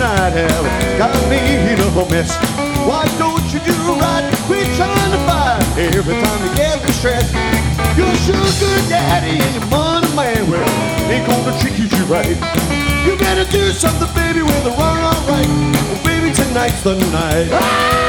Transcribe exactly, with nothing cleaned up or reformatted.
night have got me in a mess. Why don't you do right? Quit trying to fight every time you get stressed. Your sugar daddy and your money man, well, ain't gonna treat you right. You better do something, baby, with a run all right. Well, baby, tonight's the night. Ah!